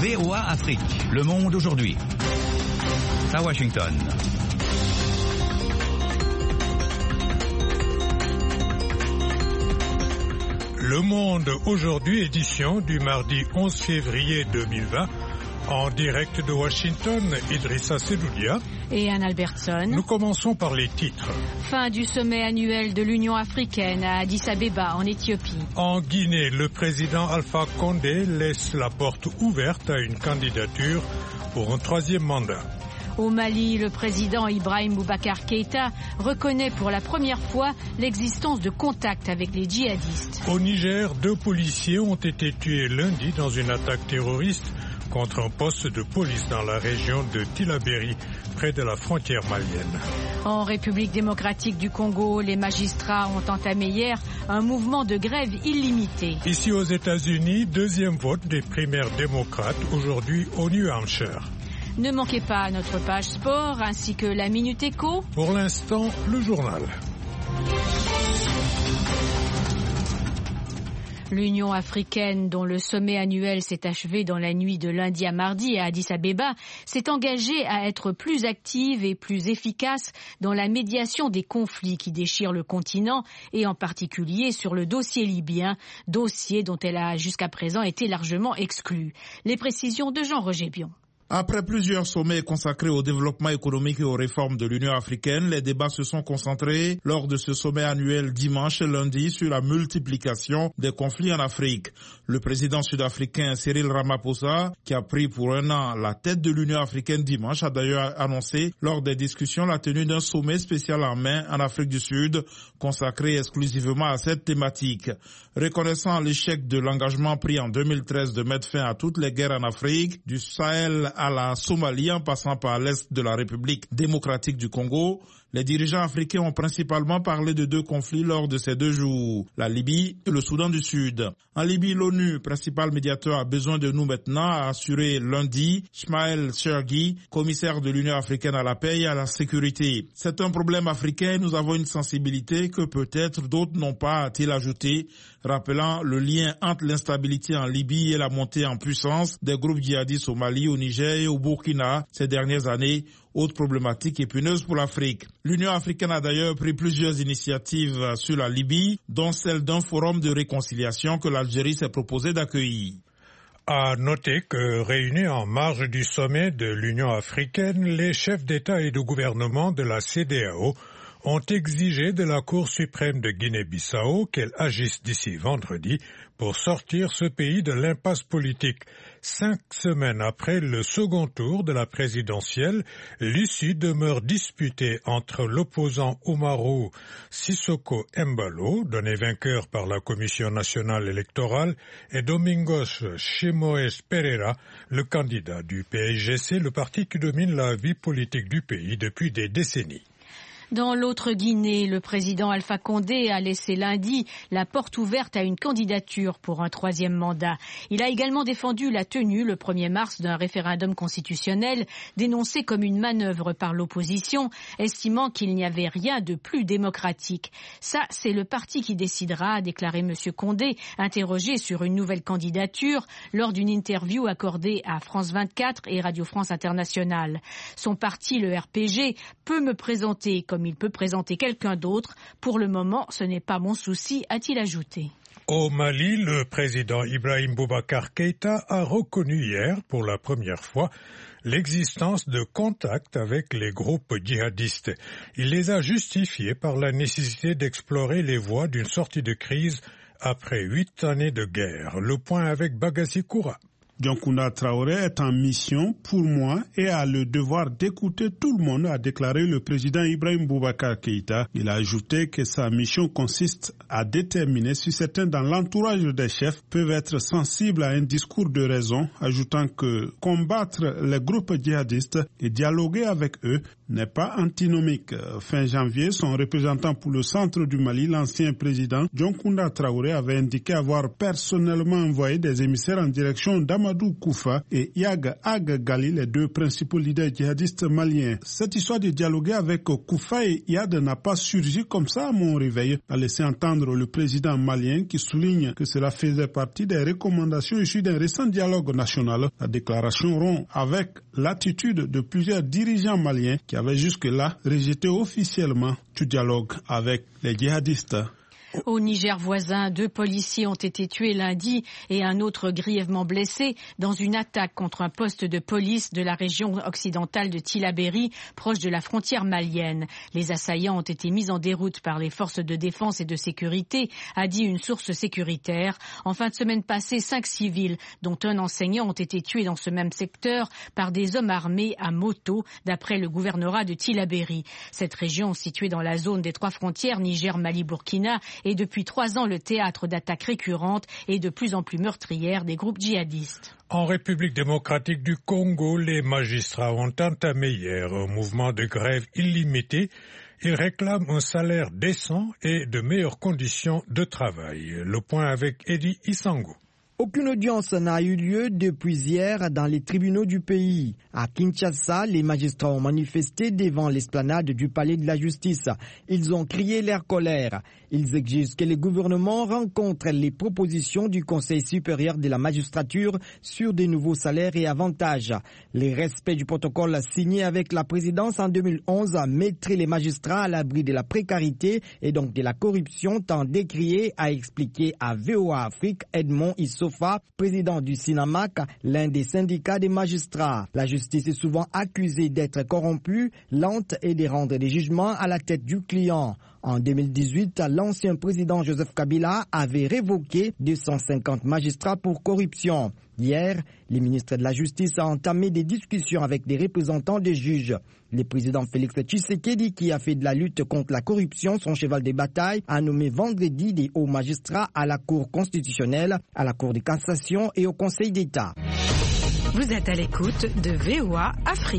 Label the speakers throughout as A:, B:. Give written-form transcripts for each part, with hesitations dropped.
A: VOA Afrique. Le monde aujourd'hui. À Washington.
B: Le monde aujourd'hui, édition du mardi 11 février 2020. En direct de Washington, Idrissa Sedoudia
C: et Anne Albertson.
B: Nous commençons par les titres.
C: Fin du sommet annuel de l'Union africaine à Addis Abeba, en Éthiopie.
B: En Guinée, le président Alpha Condé laisse la porte ouverte à une candidature pour un troisième mandat.
C: Au Mali, le président Ibrahim Boubacar Keïta reconnaît pour la première fois l'existence de contacts avec les djihadistes.
B: Au Niger, 2 policiers ont été tués lundi dans une attaque terroriste contre un poste de police dans la région de Tillabéri, près de la frontière malienne.
C: En République démocratique du Congo, les magistrats ont entamé hier un mouvement de grève illimité.
B: Ici aux États-Unis, 2e vote des primaires démocrates aujourd'hui au New Hampshire.
C: Ne manquez pas notre page sport ainsi que la Minute Éco.
B: Pour l'instant, le journal.
C: L'Union africaine, dont le sommet annuel s'est achevé dans la nuit de lundi à mardi à Addis Abeba, s'est engagée à être plus active et plus efficace dans la médiation des conflits qui déchirent le continent et en particulier sur le dossier libyen, dossier dont elle a jusqu'à présent été largement exclue. Les précisions de Jean-Roger Bion.
D: Après plusieurs sommets consacrés au développement économique et aux réformes de l'Union africaine, les débats se sont concentrés lors de ce sommet annuel dimanche et lundi sur la multiplication des conflits en Afrique. Le président sud-africain Cyril Ramaphosa, qui a pris pour un an la tête de l'Union africaine dimanche, a d'ailleurs annoncé lors des discussions la tenue d'un sommet spécial en mai en Afrique du Sud, consacré exclusivement à cette thématique. Reconnaissant l'échec de l'engagement pris en 2013 de mettre fin à toutes les guerres en Afrique, du Sahel à la Somalie en passant par l'Est de la République démocratique du Congo, les dirigeants africains ont principalement parlé de 2 conflits lors de ces 2 jours, la Libye et le Soudan du Sud. En Libye, l'ONU, principal médiateur, a besoin de nous maintenant, a assuré lundi Ismaël Sergi, commissaire de l'Union africaine à la paix et à la sécurité. C'est un problème africain, nous avons une sensibilité que peut-être d'autres n'ont pas, a-t-il ajouté, rappelant le lien entre l'instabilité en Libye et la montée en puissance des groupes djihadistes au Mali, au Niger et au Burkina ces dernières années, autre problématique épineuse pour l'Afrique. L'Union africaine a d'ailleurs pris plusieurs initiatives sur la Libye, dont celle d'un forum de réconciliation que l'Algérie s'est proposé d'accueillir.
B: À noter que, réunis en marge du sommet de l'Union africaine, les chefs d'État et de gouvernement de la CEDEAO ont exigé de la Cour suprême de Guinée-Bissau qu'elle agisse d'ici vendredi pour sortir ce pays de l'impasse politique. 5 semaines après le second tour de la présidentielle, l'issue demeure disputée entre l'opposant Umaru Sissoko Embalo, donné vainqueur par la Commission nationale électorale, et Domingos Simoes Pereira, le candidat du PAIGC, le parti qui domine la vie politique du pays depuis des décennies.
C: Dans l'autre Guinée, le président Alpha Condé a laissé lundi la porte ouverte à une candidature pour un troisième mandat. Il a également défendu la tenue le 1er mars d'un référendum constitutionnel dénoncé comme une manœuvre par l'opposition, estimant qu'il n'y avait rien de plus démocratique. Ça, c'est le parti qui décidera, a déclaré M. Condé, interrogé sur une nouvelle candidature lors d'une interview accordée à France 24 et Radio France Internationale. Son parti, le RPG, peut me présenter comme il peut présenter quelqu'un d'autre. Pour le moment, ce n'est pas mon souci, a-t-il ajouté.
B: Au Mali, le président Ibrahim Boubacar Keïta a reconnu hier, pour la première fois, l'existence de contacts avec les groupes djihadistes. Il les a justifiés par la nécessité d'explorer les voies d'une sortie de crise après 8 années de guerre. Le point avec Bagassi Koura.
E: Dioncounda Traoré est en mission pour moi et a le devoir d'écouter tout le monde, a déclaré le président Ibrahim Boubacar Keïta. Il a ajouté que sa mission consiste à déterminer si certains dans l'entourage des chefs peuvent être sensibles à un discours de raison, ajoutant que combattre les groupes djihadistes et dialoguer avec eux n'est pas antinomique. Fin janvier, son représentant pour le centre du Mali, l'ancien président Dioncounda Traoré, avait indiqué avoir personnellement envoyé des émissaires en direction d'Amagash Amadou Koufa et Yag Ag Gali, les deux principaux leaders djihadistes maliens. Cette histoire de dialoguer avec Koufa et Yad n'a pas surgi comme ça à mon réveil, a laissé entendre le président malien qui souligne que cela faisait partie des recommandations issues d'un récent dialogue national. La déclaration rompt avec l'attitude de plusieurs dirigeants maliens qui avaient jusque-là rejeté officiellement tout dialogue avec les djihadistes.
C: Au Niger voisin, 2 policiers ont été tués lundi et un autre grièvement blessé dans une attaque contre un poste de police de la région occidentale de Tillabéri, proche de la frontière malienne. Les assaillants ont été mis en déroute par les forces de défense et de sécurité, a dit une source sécuritaire. En fin de semaine passée, 5 civils, dont un enseignant, ont été tués dans ce même secteur par des hommes armés à moto, d'après le gouvernorat de Tillabéri. Cette région, située dans la zone des 3 frontières Niger, Mali, Burkina, est depuis 3 ans le théâtre d'attaques récurrentes et de plus en plus meurtrières des groupes djihadistes.
B: En République démocratique du Congo, les magistrats ont entamé hier un mouvement de grève illimité. Ils réclament un salaire décent et de meilleures conditions de travail. Le point avec Eddie Isango.
F: Aucune audience n'a eu lieu depuis hier dans les tribunaux du pays. À Kinshasa, les magistrats ont manifesté devant l'esplanade du palais de la justice. Ils ont crié leur colère. Ils exigent que le gouvernement rencontre les propositions du Conseil supérieur de la magistrature sur de nouveaux salaires et avantages. Le respect du protocole signé avec la présidence en 2011 mettrait les magistrats à l'abri de la précarité et donc de la corruption tant décriée, a expliqué à VOA Afrique Edmond Issofa, président du SINAMAC, l'un des syndicats des magistrats. La justice est souvent accusée d'être corrompue, lente et de rendre des jugements à la tête du client. En 2018, l'ancien président Joseph Kabila avait révoqué 250 magistrats pour corruption. Hier, le ministre de la Justice a entamé des discussions avec des représentants des juges. Le président Félix Tshisekedi, qui a fait de la lutte contre la corruption son cheval de bataille, a nommé vendredi des hauts magistrats à la Cour constitutionnelle, à la Cour de cassation et au Conseil d'État.
G: Vous êtes à l'écoute de VOA Afrique.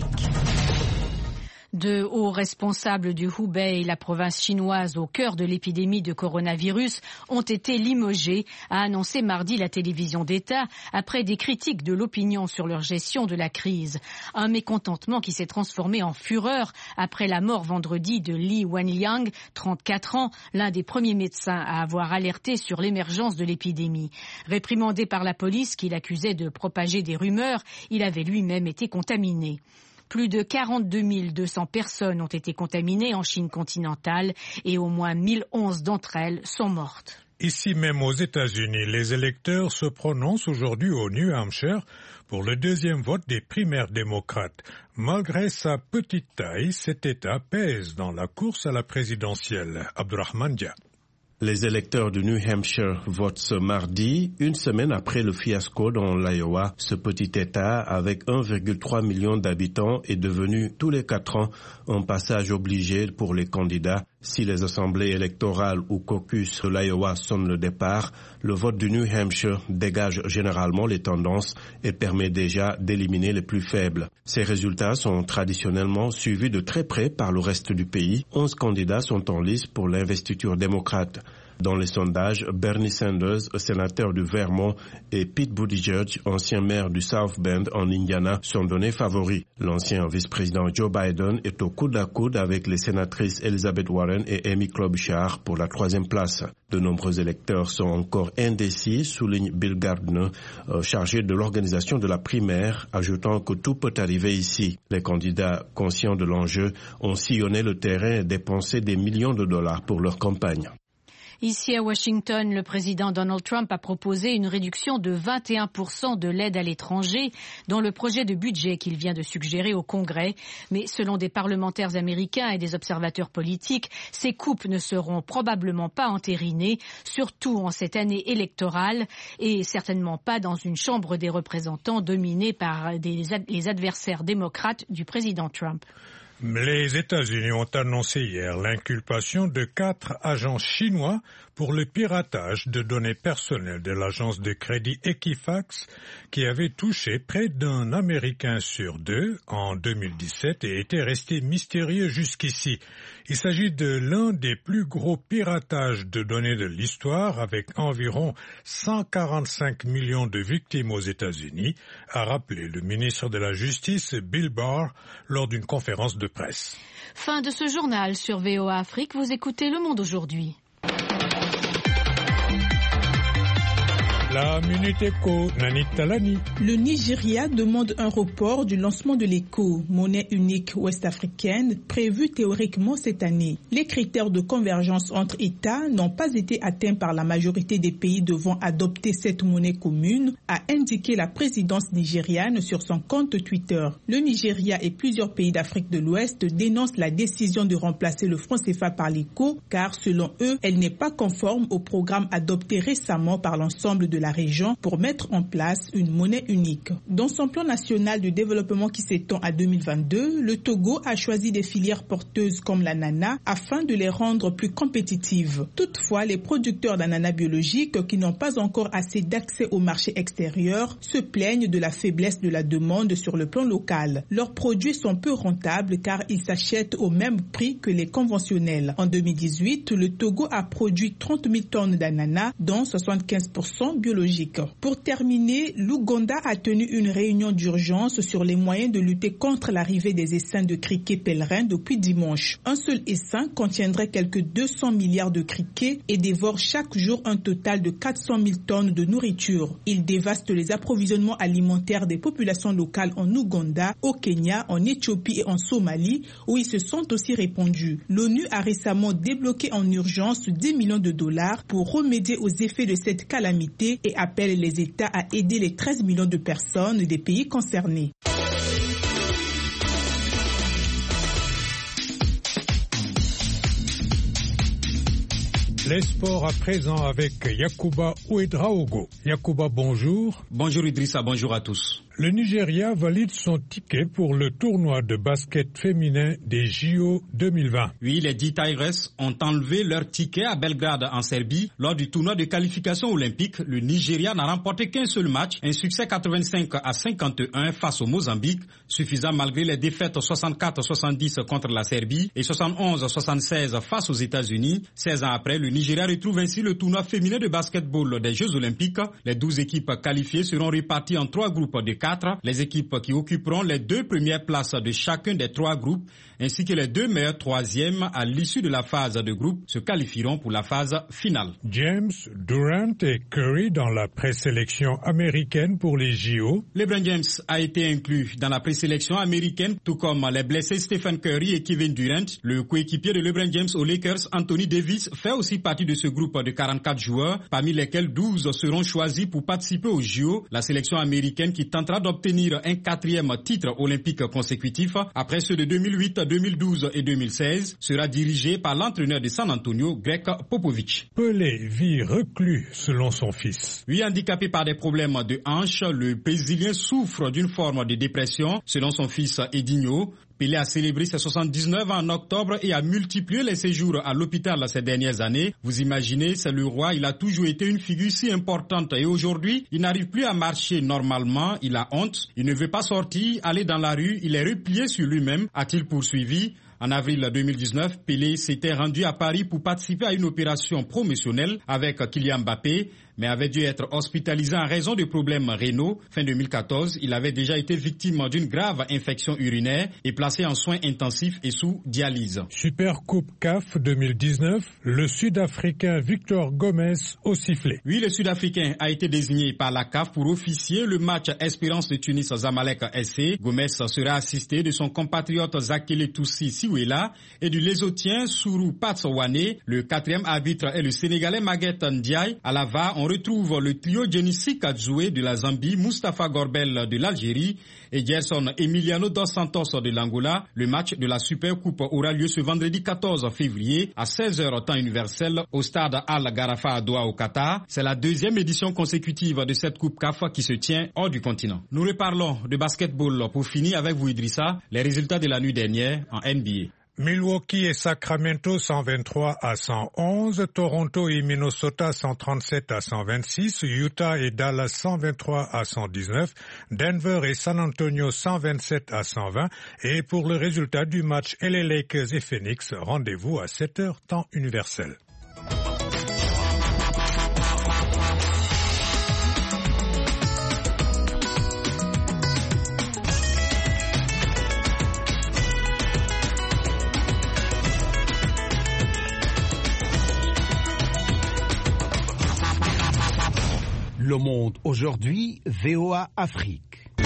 C: De hauts responsables du Hubei, la province chinoise au cœur de l'épidémie de coronavirus, ont été limogés, a annoncé mardi la télévision d'État, après des critiques de l'opinion sur leur gestion de la crise. Un mécontentement qui s'est transformé en fureur après la mort vendredi de Li Wenliang, 34 ans, l'un des premiers médecins à avoir alerté sur l'émergence de l'épidémie. Réprimandé par la police qui l'accusait de propager des rumeurs, il avait lui-même été contaminé. Plus de 42 200 personnes ont été contaminées en Chine continentale et au moins 1011 d'entre elles sont mortes.
B: Ici même aux États-Unis, les électeurs se prononcent aujourd'hui au New Hampshire pour le deuxième vote des primaires démocrates. Malgré sa petite taille, cet État pèse dans la course à la présidentielle. Abdurrahman Dia.
H: Les électeurs du New Hampshire votent ce mardi, une semaine après le fiasco dans l'Iowa. Ce petit État, avec 1,3 million d'habitants, est devenu tous les 4 ans un passage obligé pour les candidats. Si les assemblées électorales ou caucus de l'Iowa sonnent le départ, le vote du New Hampshire dégage généralement les tendances et permet déjà d'éliminer les plus faibles. Ces résultats sont traditionnellement suivis de très près par le reste du pays. 11 candidats sont en lice pour l'investiture démocrate. Dans les sondages, Bernie Sanders, sénateur du Vermont, et Pete Buttigieg, ancien maire du South Bend en Indiana, sont donnés favoris. L'ancien vice-président Joe Biden est au coude à coude avec les sénatrices Elizabeth Warren et Amy Klobuchar pour la 3e place. De nombreux électeurs sont encore indécis, souligne Bill Gardner, chargé de l'organisation de la primaire, ajoutant que tout peut arriver ici. Les candidats conscients de l'enjeu ont sillonné le terrain et dépensé des millions de dollars pour leur campagne.
C: Ici à Washington, le président Donald Trump a proposé une réduction de 21% de l'aide à l'étranger dans le projet de budget qu'il vient de suggérer au Congrès. Mais selon des parlementaires américains et des observateurs politiques, ces coupes ne seront probablement pas entérinées, surtout en cette année électorale et certainement pas dans une chambre des représentants dominée par les adversaires démocrates du président Trump.
B: Les États-Unis ont annoncé hier l'inculpation de 4 agents chinois pour le piratage de données personnelles de l'agence de crédit Equifax qui avait touché près d'un Américain sur 2 en 2017 et était resté mystérieux jusqu'ici. Il s'agit de l'un des plus gros piratages de données de l'histoire avec environ 145 millions de victimes aux États-Unis, a rappelé le ministre de la Justice Bill Barr lors d'une conférence de presse.
C: Fin de ce journal sur VOA Afrique. Vous écoutez Le Monde aujourd'hui.
B: La Minute Éco, Nanit Talani.
I: Le Nigeria demande un report du lancement de l'ECO, monnaie unique ouest-africaine, prévue théoriquement cette année. Les critères de convergence entre États n'ont pas été atteints par la majorité des pays devant adopter cette monnaie commune, a indiqué la présidence nigériane sur son compte Twitter. Le Nigeria et plusieurs pays d'Afrique de l'Ouest dénoncent la décision de remplacer le franc CFA par l'ECO, car selon eux, elle n'est pas conforme au programme adopté récemment par l'ensemble de la région pour mettre en place une monnaie unique. Dans son plan national de développement qui s'étend à 2022, le Togo a choisi des filières porteuses comme l'ananas afin de les rendre plus compétitives. Toutefois, les producteurs d'ananas biologiques qui n'ont pas encore assez d'accès au marché extérieur se plaignent de la faiblesse de la demande sur le plan local. Leurs produits sont peu rentables car ils s'achètent au même prix que les conventionnels. En 2018, le Togo a produit 30 000 tonnes d'ananas, dont 75% biologiques. Pour terminer, l'Ouganda a tenu une réunion d'urgence sur les moyens de lutter contre l'arrivée des essaims de criquets pèlerins depuis dimanche. Un seul essaim contiendrait quelques 200 milliards de criquets et dévore chaque jour un total de 400 000 tonnes de nourriture. Il dévaste les approvisionnements alimentaires des populations locales en Ouganda, au Kenya, en Éthiopie et en Somalie, où ils se sont aussi répandus. L'ONU a récemment débloqué en urgence 10 millions de dollars pour remédier aux effets de cette calamité et appelle les États à aider les 13 millions de personnes des pays concernés.
B: Les sports à présent avec Yacouba Ouedraogo. Yacouba, bonjour.
J: Bonjour Idrissa, bonjour à tous.
B: Le Nigeria valide son ticket pour le tournoi de basket féminin des JO 2020.
J: Oui, les 10 Tigers ont enlevé leur ticket à Belgrade en Serbie. Lors du tournoi de qualification olympique, le Nigeria n'a remporté qu'un seul match, un succès 85-51 face au Mozambique, suffisant malgré les défaites 64-70 contre la Serbie et 71-76 face aux États-Unis. 16 ans après, le Nigeria retrouve ainsi le tournoi féminin de basketball des Jeux olympiques. Les 12 équipes qualifiées seront réparties en 3 groupes de 4. Les équipes qui occuperont les 2 premières places de chacun des 3 groupes, ainsi que les 2 meilleurs troisièmes à l'issue de la phase de groupe, se qualifieront pour la phase finale.
B: James, Durant et Curry dans la présélection américaine pour les JO.
J: LeBron James a été inclus dans la présélection américaine, tout comme les blessés Stephen Curry et Kevin Durant. Le coéquipier de LeBron James aux Lakers, Anthony Davis, fait aussi partie de ce groupe de 44 joueurs, parmi lesquels 12 seront choisis pour participer aux JO. La sélection américaine qui tentera d'obtenir un 4e titre olympique consécutif après ceux de 2008, 2012 et 2016 sera dirigée par l'entraîneur de San Antonio, Greg Popovich.
B: Pelé vit reclus selon son fils.
J: Lui, handicapé par des problèmes de hanche, le Brésilien souffre d'une forme de dépression selon son fils Edinho. Pelé a célébré ses 79 ans en octobre et a multiplié les séjours à l'hôpital ces dernières années. Vous imaginez, c'est le roi, il a toujours été une figure si importante et aujourd'hui, il n'arrive plus à marcher normalement, il a honte, il ne veut pas sortir, aller dans la rue, il est replié sur lui-même, a-t-il poursuivi. En avril 2019, Pelé s'était rendu à Paris pour participer à une opération promotionnelle avec Kylian Mbappé, mais avait dû être hospitalisé en raison de problèmes rénaux. Fin 2014, il avait déjà été victime d'une grave infection urinaire et placé en soins intensifs et sous dialyse.
B: Super Coupe CAF 2019, le Sud-Africain Victor Gomez au sifflet.
J: Oui, le Sud-Africain a été désigné par la CAF pour officier le match Espérance de Tunis Zamalek SC. Gomez sera assisté de son compatriote Zakele Toussi Siwela et du Lésotien Sourou Patsouane. Le 4e arbitre est le Sénégalais Maguette Ndiaye. À la VAR, on retrouve le trio Djenissi Kadzoué de la Zambie, Mustapha Gorbel de l'Algérie et Gerson Emiliano dos Santos de l'Angola. Le match de la Super Coupe aura lieu ce vendredi 14 février à 16h temps universel au stade Al Gharafa à Doha au Qatar. C'est la 2e édition consécutive de cette Coupe CAF qui se tient hors du continent. Nous reparlons de basketball pour finir avec vous Idrissa, les résultats de la nuit dernière en NBA.
B: Milwaukee et Sacramento 123 à 111, Toronto et Minnesota 137 à 126, Utah et Dallas 123 à 119, Denver et San Antonio 127 à 120 et pour le résultat du match LA Lakers et Phoenix, rendez-vous à 7h temps universel.
A: Le Monde aujourd'hui, VOA Afrique.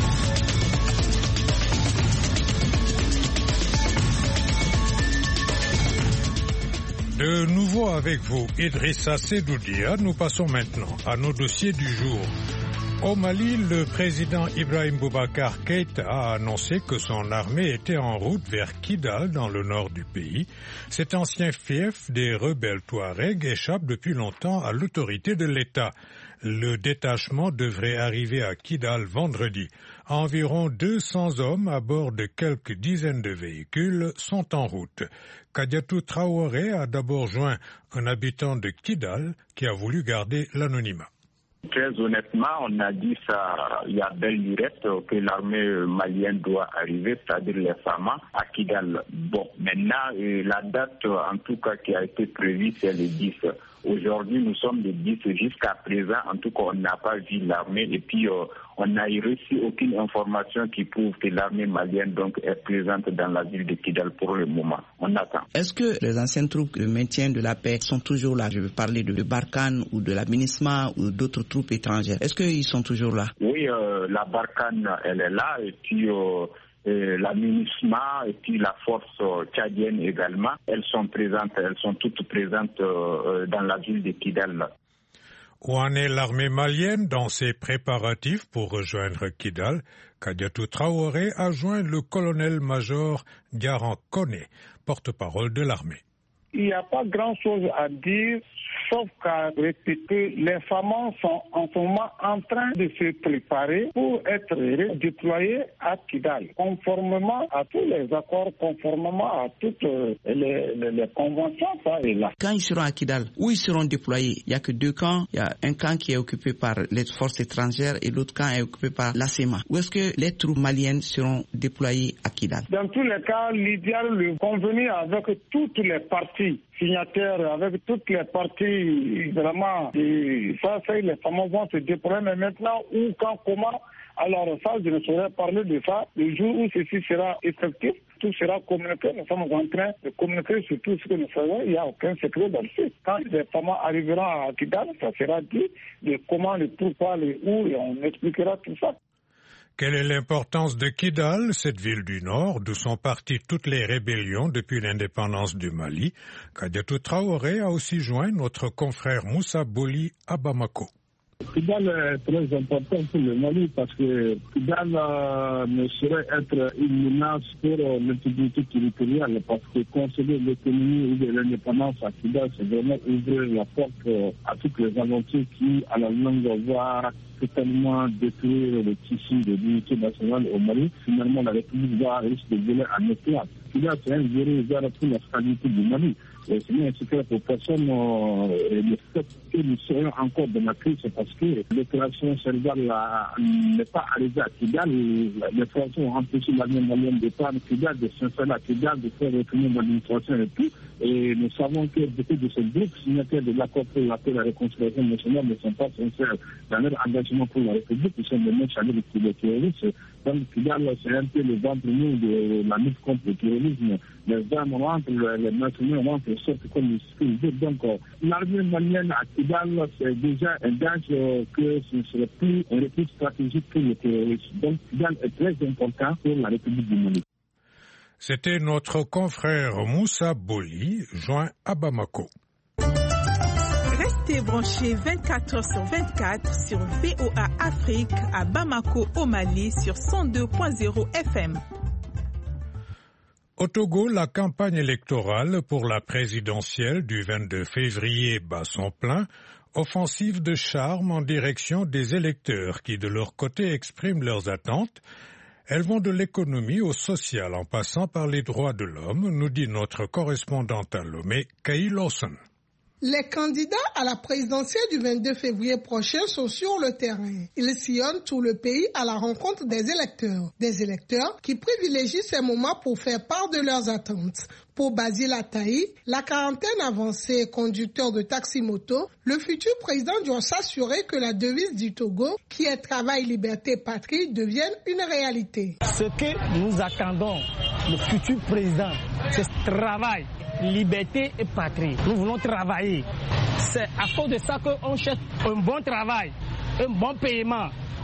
B: De nouveau avec vous, Idrissa Sedoudia, nous passons maintenant à nos dossiers du jour. Au Mali, le président Ibrahim Boubacar Keïta a annoncé que son armée était en route vers Kidal, dans le nord du pays. Cet ancien fief des rebelles Touaregs échappe depuis longtemps à l'autorité de l'État. Le détachement devrait arriver à Kidal vendredi. Environ 200 hommes à bord de quelques dizaines de véhicules sont en route. Kadiatou Traoré a d'abord joint un habitant de Kidal qui a voulu garder l'anonymat.
K: Très honnêtement, on a dit ça il y a belle lurette que l'armée malienne doit arriver, c'est-à-dire les FAMA, à Kidal. Bon, maintenant, la date en tout cas qui a été prévue, c'est le 10. Aujourd'hui, nous sommes le 10. Jusqu'à présent, en tout cas, on n'a pas vu l'armée et puis on n'a reçu aucune information qui prouve que l'armée malienne donc est présente dans la ville de Kidal pour le moment. On attend.
L: Est-ce que les anciennes troupes de maintien de la paix sont toujours là? Je veux parler de Barkhane ou de la MINUSMA ou d'autres troupes étrangères. Est-ce qu'ils sont toujours là?
K: Oui, la Barkhane, elle est là et puis la MINUSMA et puis la force tchadienne également. Elles sont présentes, elles sont toutes présentes dans la ville de Kidal.
B: Où en est l'armée malienne dans ses préparatifs pour rejoindre Kidal? Kadiatou Traoré a joint le colonel-major Diaran Koné, porte-parole de l'armée.
M: Il n'y a pas grand-chose à dire, sauf qu'à répéter, les FAMA sont en ce moment en train de se préparer pour être déployés à Kidal, conformément à tous les accords, conformément à toutes les conventions, ça est là.
L: Quand ils seront à Kidal, où ils seront déployés? Il n'y a que deux camps. Il y a un camp qui est occupé par les forces étrangères et l'autre camp est occupé par l'ASEMA. Où est-ce que les troupes maliennes seront déployées à Kidal?
M: Dans tous les cas, l'idéal, le convenu avec toutes les parties signataires, avec toutes les parties, vraiment, ça, les fameux vont se déployer, mais maintenant, où, quand, comment, alors ça, je ne saurais parler de ça. Le jour où ceci sera effectif, tout sera communiqué. Nous sommes en train de communiquer sur tout ce que nous faisons. Il n'y a aucun secret là-dessus. Quand les femmes arriveront à Kidal, ça sera dit de comment, le pourquoi, le où, et on expliquera tout ça.
B: Quelle est l'importance de Kidal, cette ville du Nord, d'où sont parties toutes les rébellions depuis l'indépendance du Mali? Kadiatou Traoré a aussi joint notre confrère Moussa Boli à Bamako.
N: Kidal est très important pour le Mali parce que Kidal ne saurait être une menace pour l'intégrité territoriale parce que concéder l'autonomie ou de l'indépendance à Kidal, c'est vraiment ouvrir la porte à toutes les aventures qui, à la longue, vont totalement détruire le tissu de l'unité nationale au Mali. Finalement, la République risque de voler en éclat. Kidal, c'est un zéro vers pour la stabilité du Mali. C'est bien un secret pour personne. Le fait que nous soyons encore dans la crise, c'est parce que l'opération Serval n'est pas arrivée à Kidal. Les Français ont empêché l'armée malienne de prendre Kidal, de s'installer à Kidal, de faire retourner l'administration et tout. Et nous savons que beaucoup de ces groupes signataires de l'accord pour la paix et la réconciliation nationale ne sont pas sincères dans leur engagement pour la République. Ils sont des mêmes chargés de terroristes. Donc Kidal, c'est un peu le ventre mou de la lutte contre le terrorisme. Les armes rentrent, les mercenaires rentrent, sortent comme ils veulent. Donc l'armée malienne à Kidal, c'est déjà un danger que ce ne serait plus un recul stratégique pour le terrorisme. Donc Kidal est très important pour la République du Mali.
B: C'était notre confrère Moussa Boli, joint à Bamako.
I: Restez branchés 24h/24 sur VOA Afrique à Bamako au Mali sur 102.0 FM.
B: Au Togo, la campagne électorale pour la présidentielle du 22 février bat son plein. Offensive de charme en direction des électeurs qui, de leur côté, expriment leurs attentes. Elles vont de l'économie au social en passant par les droits de l'homme, nous dit notre correspondante à Lomé, Kay Lawson.
O: Les candidats à la présidentielle du 22 février prochain sont sur le terrain. Ils sillonnent tout le pays à la rencontre des électeurs. Des électeurs qui privilégient ces moments pour faire part de leurs attentes. Pour Basile Ataï, la quarantaine avancée, conducteur de taxi-moto, le futur président doit s'assurer que la devise du Togo, qui est travail, liberté, patrie, devienne une réalité.
P: Ce que nous attendons, le futur président, c'est travail, liberté et patrie. Nous voulons travailler. C'est à cause de ça qu'on cherche un bon travail, un bon paiement.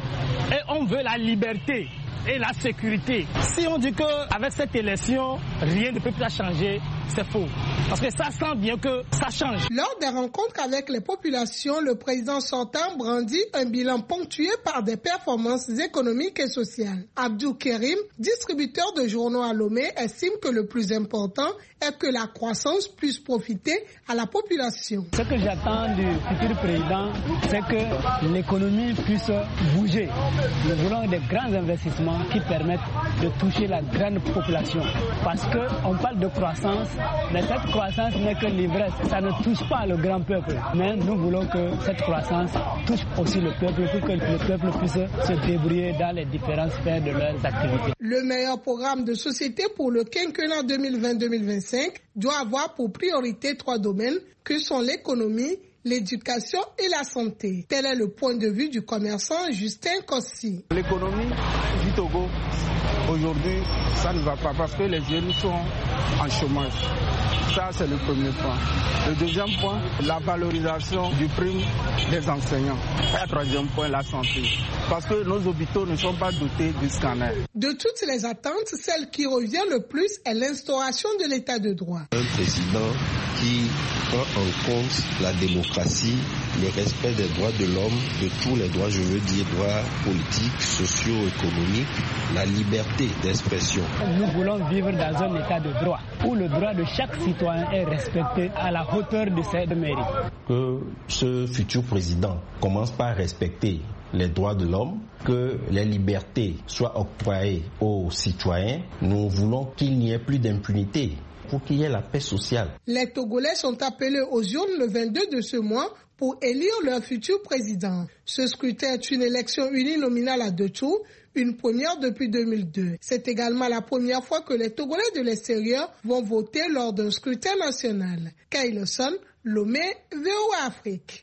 P: Et on veut la liberté et la sécurité. Si on dit qu'avec cette élection, rien ne peut plus changer, c'est faux. Parce que ça sent bien que ça change.
O: Lors des rencontres avec les populations, le président sortant brandit un bilan ponctué par des performances économiques et sociales. Abdou Kerim, distributeur de journaux à Lomé, estime que le plus important est que la croissance puisse profiter à la population.
P: Ce que j'attends du futur président, c'est que l'économie puisse bouger. Nous voulons des grands investissements qui permettent de toucher la grande population. Parce qu'on parle de croissance, mais cette croissance n'est que l'ivresse. Ça ne touche pas le grand peuple. Mais nous voulons que cette croissance touche aussi le peuple pour que le peuple puisse se débrouiller dans les différentes sphères de leurs activités.
O: Le meilleur programme de société pour le quinquennat 2020-2025 doit avoir pour priorité 3 domaines que sont l'économie, l'éducation et la santé. Tel est le point de vue du commerçant Justin Kossi.
Q: L'économie du Togo, aujourd'hui, ça ne va pas parce que les jeunes sont en chômage. Ça, c'est le premier point. Le deuxième point, la valorisation du prime des enseignants. Et le troisième point, la santé. Parce que nos hôpitaux ne sont pas dotés du scanner.
O: De toutes les attentes, celle qui revient le plus est l'instauration de l'état de droit.
R: Un président qui prend en compte la démocratie, le respect des droits de l'homme, de tous les droits, je veux dire droits politiques, socio-économiques, la liberté d'expression.
P: Nous voulons vivre dans un état de droit, où le droit de chaque citoyen est respecté à la hauteur de ses mérites.
R: Que ce futur président commence par respecter les droits de l'homme, que les libertés soient octroyées aux citoyens. Nous voulons qu'il n'y ait plus d'impunité pour qu'il y ait la paix sociale.
O: Les Togolais sont appelés aux urnes le 22 de ce mois pour élire leur futur président. Ce scrutin est une élection uninominale à 2 tours, une première depuis 2002. C'est également la première fois que les Togolais de l'extérieur vont voter lors d'un scrutin national. Kay Lawson, Lomé, VOA Afrique.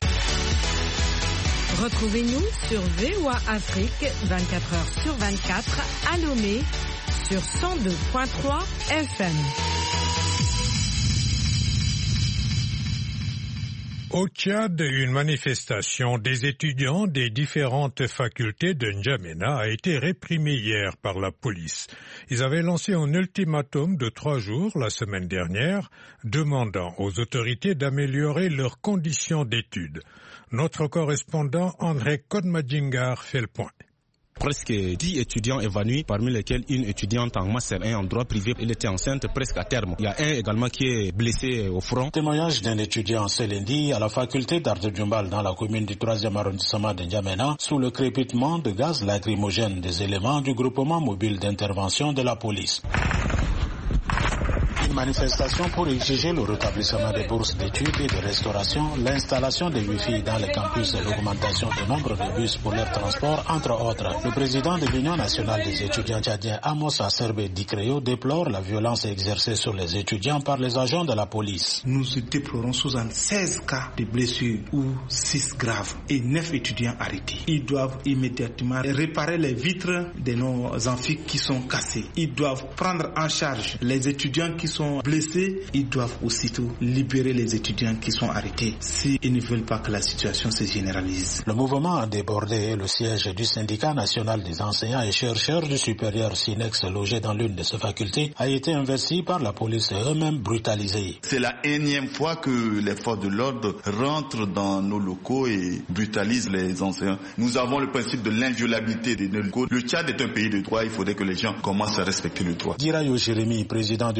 G: Retrouvez-nous sur VOA Afrique 24h sur 24 à Lomé sur 102.3 FM.
B: Au Tchad, une manifestation des étudiants des différentes facultés de N'Djamena a été réprimée hier par la police. Ils avaient lancé un ultimatum de 3 jours la semaine dernière, demandant aux autorités d'améliorer leurs conditions d'études. Notre correspondant André Kodmadjingar fait le point.
S: Presque 10 étudiants évanouis, parmi lesquels une étudiante en master 1 en droit privé. Elle était enceinte presque à terme. Il y a un également qui est blessé au front.
T: Témoignage d'un étudiant ce lundi à la faculté d'Art de Djumbal dans la commune du 3e arrondissement de N'Djamena sous le crépitement de gaz lacrymogène des éléments du groupement mobile d'intervention de la police. Une manifestation pour exiger le rétablissement des bourses d'études et de restauration, l'installation des Wi-Fi dans les campus et l'augmentation du nombre de bus pour leur transport, entre autres. Le président de l'Union nationale des étudiants tchadiens, Amos Acerbe Dicreo, déplore la violence exercée sur les étudiants par les agents de la police.
U: Nous déplorons 76 cas de blessures ou 6 graves et 9 étudiants arrêtés. Ils doivent immédiatement réparer les vitres de nos amphis qui sont cassées. Ils doivent prendre en charge les étudiants qui sont blessés, ils doivent aussitôt libérer les étudiants qui sont arrêtés s'ils ne veulent pas que la situation se généralise.
T: Le mouvement a débordé et le siège du syndicat national des enseignants et chercheurs du supérieur SINEX logé dans l'une de ces facultés a été investi par la police et eux-mêmes brutalisés.
V: C'est la énième fois que les forces de l'ordre rentrent dans nos locaux et brutalisent les enseignants. Nous avons le principe de l'inviolabilité de nos locaux. Le Tchad est un pays de droit, il faudrait que les gens commencent à respecter le droit.
T: Dirayo Jérémy, président du syndicat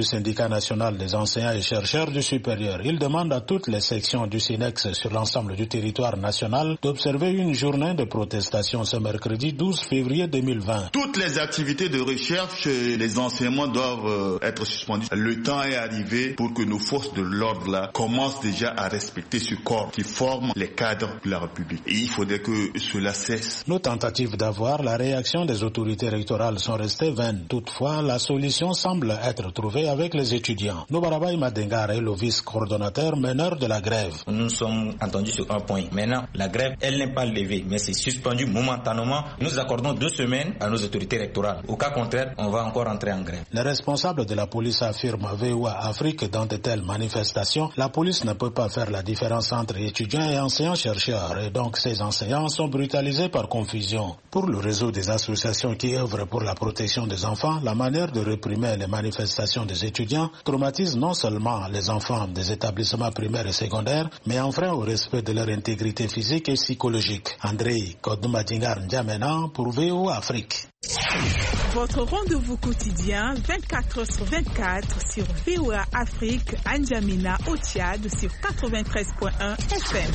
T: syndicat national des enseignants et chercheurs du supérieur. Il demande à toutes les sections du SYNEX sur l'ensemble du territoire national d'observer une journée de protestation ce mercredi 12 février 2020.
V: Toutes les activités de recherche et les enseignements doivent être suspendus. Le temps est arrivé pour que nos forces de l'ordre là commencent déjà à respecter ce corps qui forme les cadres de la République. Et il faudrait que cela cesse.
T: Nos tentatives d'avoir la réaction des autorités rectorales sont restées vaines. Toutefois, la solution semble être trouvée avec les étudiants. Nobarabaï Madengar est le vice-coordonnateur meneur de la grève.
D: Nous sommes entendus sur un point. Maintenant, la grève, elle n'est pas levée, mais c'est suspendu momentanément. Nous accordons 2 semaines à nos autorités rectorales. Au cas contraire, on va encore entrer en grève.
T: Les responsables de la police affirment VOA Afrique dans de telles manifestations, la police ne peut pas faire la différence entre étudiants et enseignants-chercheurs et donc ces enseignants sont brutalisés par confusion. Pour le réseau des associations qui œuvrent pour la protection des enfants, la manière de réprimer les manifestations des étudiants traumatise non seulement les enfants des établissements primaires et secondaires, mais enfreint au respect de leur intégrité physique et psychologique. André Kodoumadingar N'Djamena pour VOA Afrique.
I: Votre rendez-vous quotidien 24h/24 sur VOA Afrique, N'Djamena au Tchad sur 93.1 FM.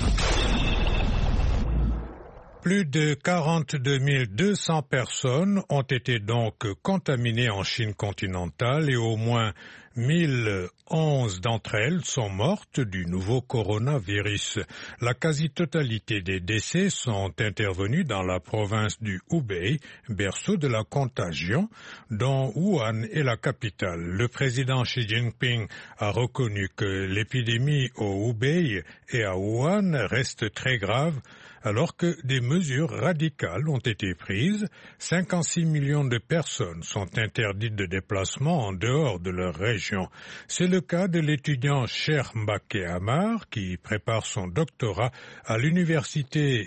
B: Plus de 42 200 personnes ont été donc contaminées en Chine continentale et au moins 1011 d'entre elles sont mortes du nouveau coronavirus. La quasi-totalité des décès sont intervenus dans la province du Hubei, berceau de la contagion, dont Wuhan est la capitale. Le président Xi Jinping a reconnu que l'épidémie au Hubei et à Wuhan reste très grave, alors que des mesures radicales ont été prises. 56 millions de personnes sont interdites de déplacement en dehors de leur région. C'est le cas de l'étudiant Cheikh Mbacké Amar qui prépare son doctorat à l'université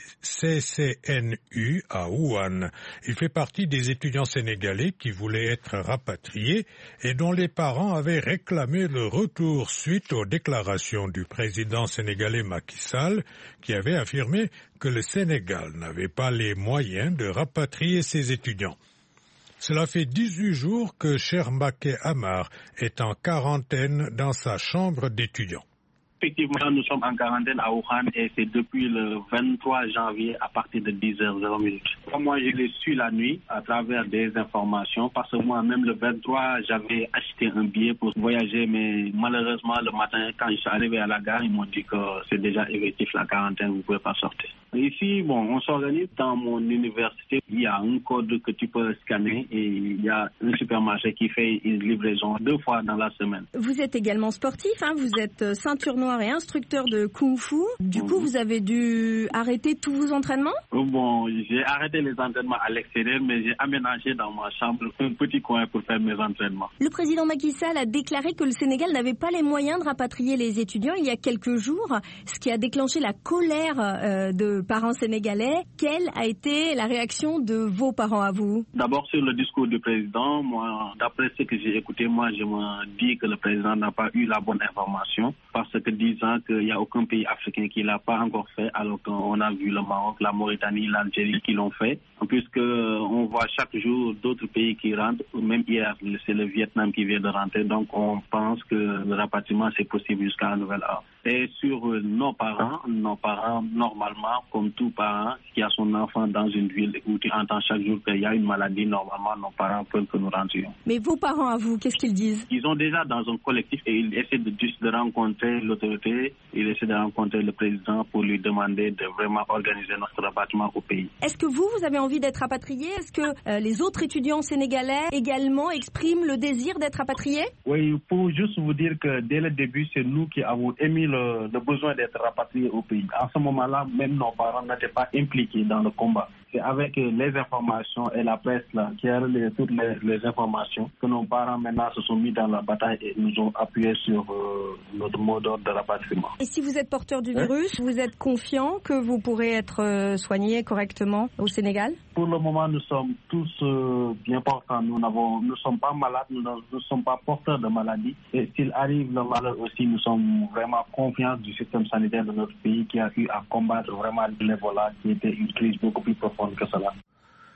B: CCNU à Wuhan. Il fait partie des étudiants sénégalais qui voulaient être rapatriés et dont les parents avaient réclamé le retour suite aux déclarations du président sénégalais Macky Sall qui avait affirmé que le Sénégal n'avait pas les moyens de rapatrier ses étudiants. Cela fait 18 jours que Cheikh Mbacké Amar est en quarantaine dans sa chambre d'étudiant.
E: Effectivement, nous sommes en quarantaine à Wuhan et c'est depuis le 23 janvier à partir de 10h00. Moi, je l'ai su la nuit à travers des informations parce que moi-même le 23, j'avais acheté un billet pour voyager, mais malheureusement le matin, quand je suis arrivé à la gare, ils m'ont dit que c'est déjà effectif la quarantaine, vous ne pouvez pas sortir. Ici, on s'organise dans mon université. Il y a un code que tu peux scanner et il y a un supermarché qui fait une livraison 2 fois dans la semaine.
W: Vous êtes également sportif, vous êtes ceinture noire et instructeur de Kung Fu. Du coup, vous avez dû arrêter tous vos entraînements?
E: J'ai arrêté les entraînements à l'extérieur, mais j'ai aménagé dans ma chambre un petit coin pour faire mes entraînements.
W: Le président Macky Sall a déclaré que le Sénégal n'avait pas les moyens de rapatrier les étudiants il y a quelques jours, ce qui a déclenché la colère de parents sénégalais. Quelle a été la réaction de vos parents à vous?
E: D'abord, sur le discours du président, moi, d'après ce que j'ai écouté, moi, je me dis que le président n'a pas eu la bonne information parce que disant qu'il n'y a aucun pays africain qui ne l'a pas encore fait, alors qu'on a vu le Maroc, la Mauritanie, l'Algérie qui l'ont fait. Puisqu'on voit chaque jour d'autres pays qui rentrent, même hier, c'est le Vietnam qui vient de rentrer, donc on pense que le rapatriement c'est possible jusqu'à un nouvel ordre. Et sur nos parents, normalement, comme tout parent qui a son enfant dans une ville où tu entends chaque jour qu'il y a une maladie, normalement, nos parents peuvent que nous rentrions.
W: Mais vos parents à vous, qu'est-ce qu'ils disent?
E: Ils sont déjà dans un collectif et ils essaient de rencontrer l'autorité, ils essaient de rencontrer le président pour lui demander de vraiment organiser notre rapatriement au pays.
W: Est-ce que vous avez envie d'être rapatrié? Est-ce que les autres étudiants sénégalais également expriment le désir d'être rapatriés?
E: Oui, pour juste vous dire que dès le début, c'est nous qui avons émis le besoin d'être rapatriés au pays. À ce moment-là, même nos parents n'étaient pas impliqués dans le combat. C'est avec les informations et la presse là, qui a relayé toutes les informations que nos parents maintenant se sont mis dans la bataille et nous ont appuyé sur notre mot d'ordre de rapatriement.
W: Et si vous êtes porteur du virus, vous êtes confiant que vous pourrez être soigné correctement au Sénégal?
E: Pour le moment, nous sommes tous bien portants. Nous ne sommes pas malades, nous ne sommes pas porteurs de maladie. Et s'il arrive le malheur aussi, nous sommes vraiment confiants du système sanitaire de notre pays qui a eu à combattre vraiment l'Ebola, qui était une crise beaucoup plus profonde que cela.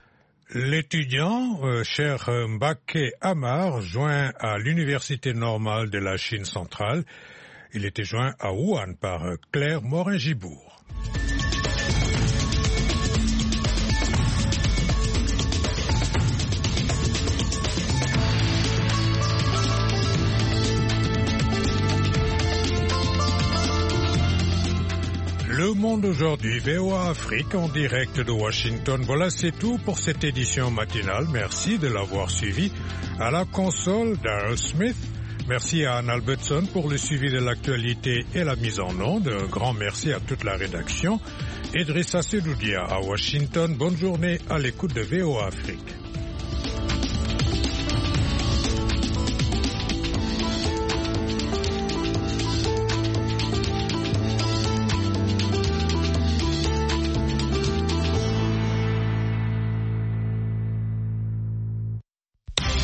B: L'étudiant, cher Mbake Amar, joint à l'Université normale de la Chine centrale. Il était joint à Wuhan par Claire Morin-Gibourg. Le Monde aujourd'hui, VOA Afrique en direct de Washington. Voilà, c'est tout pour cette édition matinale. Merci de l'avoir suivi. À la console, Darrell Smith. Merci à Anne Albertson pour le suivi de l'actualité et la mise en onde. Un grand merci à toute la rédaction. Idrissa Sedoudia à Washington. Bonne journée à l'écoute de VOA Afrique.